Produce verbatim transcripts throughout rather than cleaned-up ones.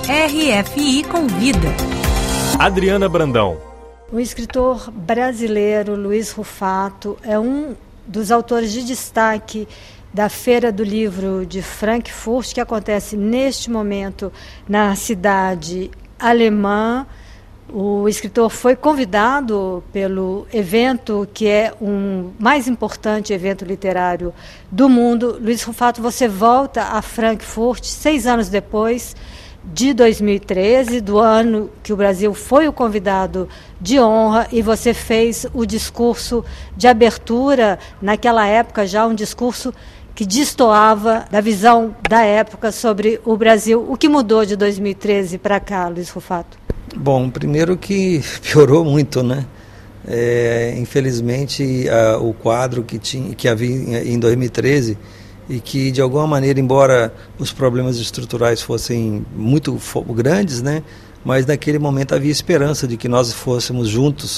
R F I Convida. Adriana Brandão. O escritor brasileiro Luiz Rufato é um dos autores de destaque da Feira do Livro de Frankfurt, que acontece neste momento na cidade alemã. O escritor foi convidado pelo evento que é o mais importante evento literário do mundo. Luiz Rufato, você volta a Frankfurt seis anos depois de dois mil e treze, do ano que o Brasil foi o convidado de honra, e você fez o discurso de abertura, naquela época já um discurso que destoava da visão da época sobre o Brasil. O que mudou de dois mil e treze para cá, Luiz Rufato? Bom, primeiro que piorou muito, né? É, infelizmente, a, o quadro que, tinha, que havia em dois mil e treze, e que, de alguma maneira, embora os problemas estruturais fossem muito grandes, né? Mas naquele momento havia esperança de que nós fôssemos juntos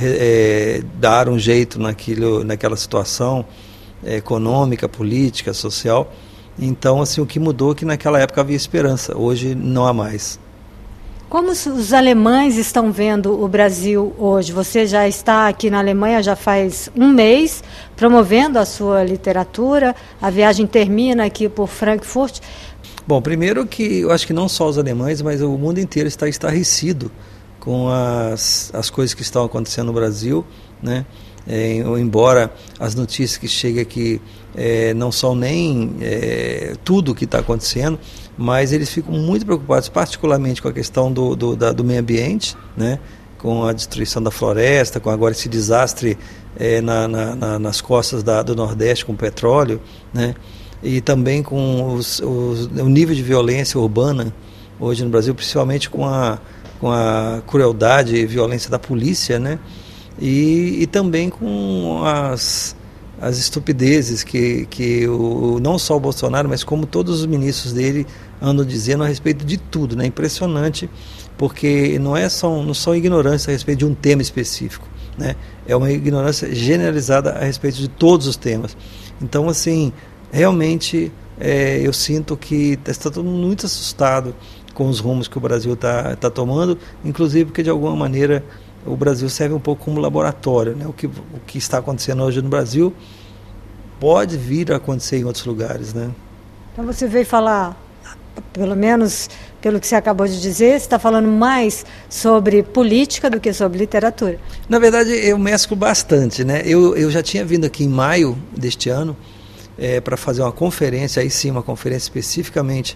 é, dar um jeito naquilo, naquela situação é, econômica, política, social. Então, assim, o que mudou é que naquela época havia esperança, hoje não há mais. Como os alemães estão vendo o Brasil hoje? Você já está aqui na Alemanha já faz um mês, promovendo a sua literatura. A viagem termina aqui por Frankfurt. Bom, primeiro que eu acho que não só os alemães, mas o mundo inteiro está estarrecido com as, as coisas que estão acontecendo no Brasil, né? É, embora as notícias que chegam aqui é, não são nem é, tudo o que está acontecendo, mas eles ficam muito preocupados, particularmente com a questão do, do, da, do meio ambiente, né? Com a destruição da floresta, com agora esse desastre é, na, na, na, nas costas da, do Nordeste com o petróleo, né? E também com os, os, o nível de violência urbana hoje no Brasil, principalmente com a, com a crueldade e violência da polícia, né? E, e também com as, as estupidezes que, que o, não só o Bolsonaro, mas como todos os ministros dele andam dizendo a respeito de tudo, né? Impressionante, porque não é só, não são ignorância a respeito de um tema específico, né? É uma ignorância generalizada a respeito de todos os temas. Então, assim, realmente é, eu sinto que está todo mundo muito assustado com os rumos que o Brasil está tá tomando, inclusive porque de alguma maneira o Brasil serve um pouco como laboratório, né? O que, o que está acontecendo hoje no Brasil pode vir a acontecer em outros lugares, né? Então você veio falar, pelo menos pelo que você acabou de dizer, você está falando mais sobre política do que sobre literatura. Na verdade, eu mesclo bastante, né? Eu, eu já tinha vindo aqui em maio deste ano é, para fazer uma conferência, aí sim, uma conferência especificamente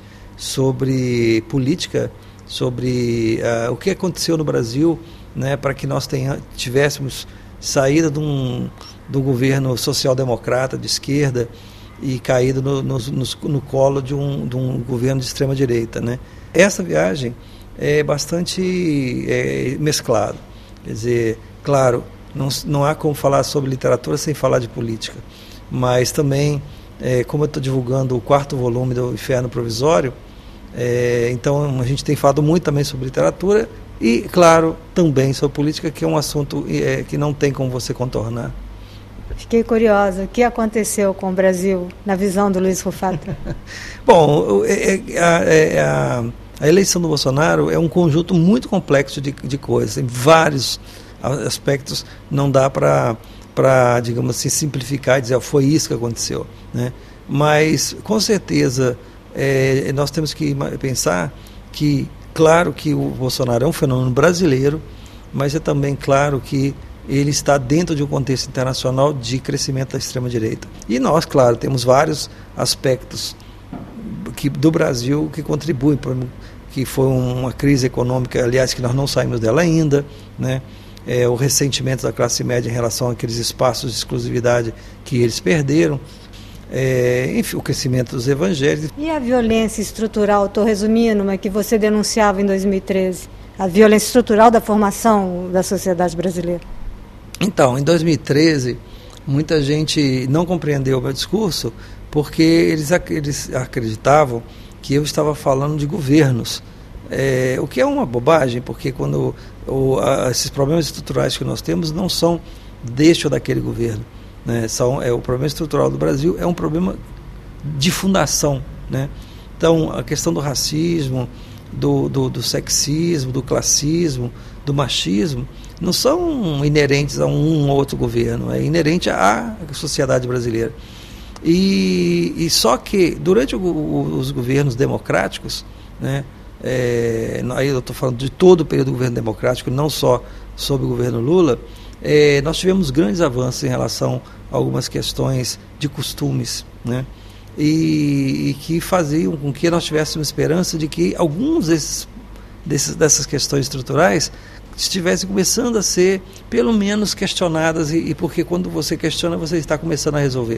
sobre política, sobre uh, o que aconteceu no Brasil, né, para que nós tenha, tivéssemos saída de um, de um governo social-democrata de esquerda e caído no, no, no, no colo de um, de um governo de extrema-direita, né? Essa viagem é bastante é, mesclado. Quer dizer, claro, não, não há como falar sobre literatura sem falar de política, mas também, é, como eu estou divulgando o quarto volume do Inferno Provisório, é, então a gente tem falado muito também sobre literatura e, claro, também sobre política, que é um assunto é, que não tem como você contornar. Fiquei curiosa. O que aconteceu com o Brasil, na visão do Luiz Rufato? Bom, é, é, é, a, a eleição do Bolsonaro é um conjunto muito complexo de, de coisas. Em vários aspectos não dá para, para, digamos assim, simplificar e dizer, oh, foi isso que aconteceu, né? Mas, com certeza, é, nós temos que pensar que, claro que o Bolsonaro é um fenômeno brasileiro, mas é também claro que ele está dentro de um contexto internacional de crescimento da extrema-direita. E nós, claro, temos vários aspectos que, do Brasil que contribuem para que foi uma crise econômica, aliás, que nós não saímos dela ainda, né? É, o ressentimento da classe média em relação àqueles espaços de exclusividade que eles perderam. É, enfim, o crescimento dos evangélicos. E a violência estrutural, estou resumindo, mas que você denunciava em dois mil e treze, a violência estrutural da formação da sociedade brasileira? Então, em dois mil e treze, muita gente não compreendeu o meu discurso porque eles, eles acreditavam que eu estava falando de governos, é, o que é uma bobagem, porque quando o, a, esses problemas estruturais que nós temos não são deste ou daquele governo. Né, são, é, o problema estrutural do Brasil é um problema de fundação, né? Então, a questão do racismo, do, do, do sexismo, do classismo, do machismo, não são inerentes a um ou outro governo, é inerente à sociedade brasileira. E, e só que durante o, o, os governos democráticos, né, é, aí eu estou falando de todo o período do governo democrático, não só sob o governo Lula, é, nós tivemos grandes avanços em relação a algumas questões de costumes, né, e, e que faziam com que nós tivéssemos esperança de que alguns desses, desses, dessas questões estruturais estivessem começando a ser pelo menos questionadas, e, e porque quando você questiona você está começando a resolver.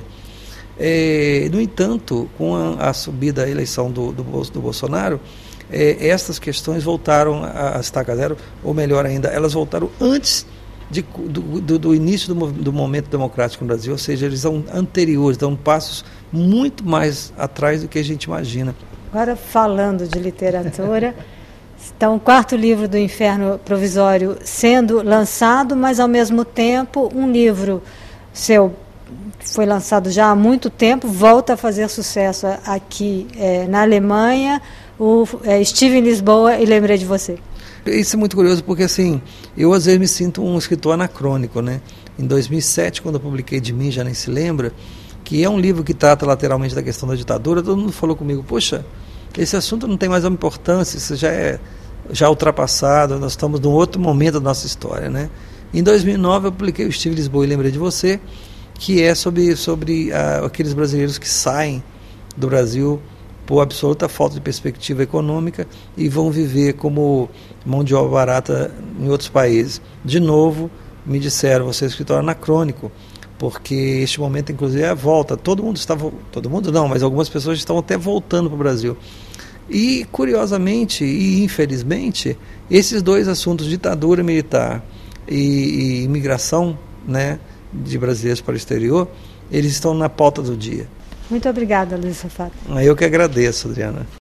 É, no entanto, com a, a subida da eleição do, do, do Bolsonaro, é, essas questões voltaram a, a estaca zero, ou melhor ainda, elas voltaram antes de, do, do, do início do, do momento democrático no Brasil, ou seja, eles são anteriores, dão passos muito mais atrás do que a gente imagina. Agora, falando de literatura, então o quarto livro do Inferno Provisório sendo lançado, mas ao mesmo tempo um livro seu foi lançado já há muito tempo, volta a fazer sucesso aqui é, na Alemanha, o é, Estive em Lisboa e lembrei de você. Isso é muito curioso porque assim, eu às vezes me sinto um escritor anacrônico, né? Em dois mil e sete, quando eu publiquei De Mim Já Nem Se Lembra, que é um livro que trata lateralmente da questão da ditadura, todo mundo falou comigo, poxa, esse assunto não tem mais uma importância, isso já é já ultrapassado, nós estamos num outro momento da nossa história, né? Em dois mil e nove eu publiquei o Estive em Lisboa e Lembrei de Você, que é sobre, sobre uh, aqueles brasileiros que saem do Brasil por absoluta falta de perspectiva econômica e vão viver como mão de obra barata em outros países. De novo, me disseram, você é escritor anacrônico, porque este momento, inclusive, é a volta. Todo mundo estava, todo mundo não, mas algumas pessoas estão até voltando para o Brasil. E, curiosamente e infelizmente, esses dois assuntos, ditadura militar e, e imigração, né, de brasileiros para o exterior, eles estão na pauta do dia. Muito obrigada, Luiz Rufato. Eu que agradeço, Adriana.